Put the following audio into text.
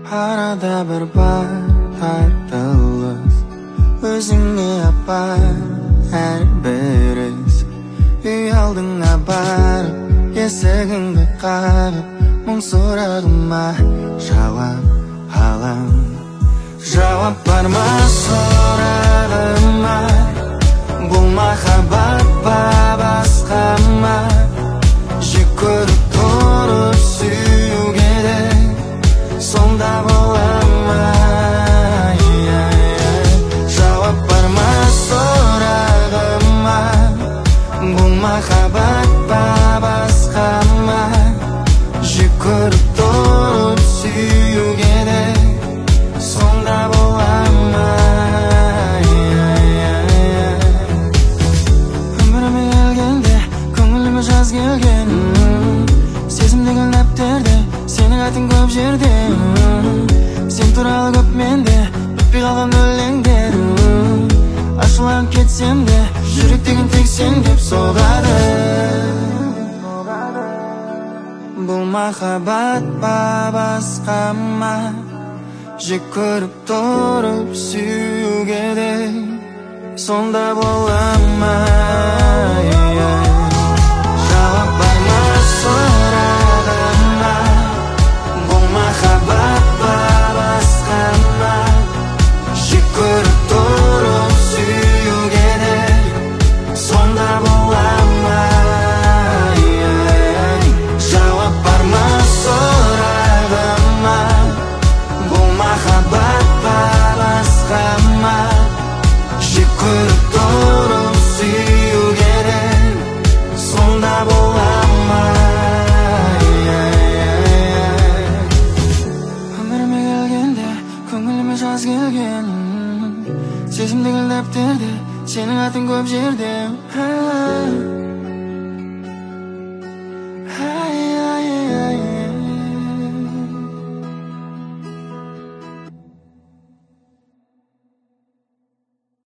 Arada bir bar tartılız, özüңe apar her biriz. Үй алдыңа барып, есігіңді қағып, мұң сұрағыма жауап алам. Жауап бар ма сұрағыма, бұл махаббат па басқа ма? Жек көріп тұрып сүюге де сонда бола ма? Жауап бар ма сұрағыма, бұл махаббат па басқа ма? Жек көріп тұрып сүюге де сонда бола ма? Өміріме келгенде көңіліме жаз келген, сезімдегі дәптерде сенің атың көп жерде. Сен туралы көп менде өтпей қалған өлеңдер. Ашуланып кетсем де жүрек деген тек сен деп соғады. Бұл махаббат па басқа ма? Жек көріп тұрып сүюге де сонда бола ма? Жауап бар ма сұрағыма, бұл махаббат па басқа ма? Жек көріп тұрып сүюге де сонда бола ма? Жауап бар ма сұрағыма, бұл махаббат па басқа ма? Жек көріп тұрып сүюге де сонда бола ма? Өміріме келгенде көңіліме жаз келген, сезімдегі дәптерде сенің атың көп жерде.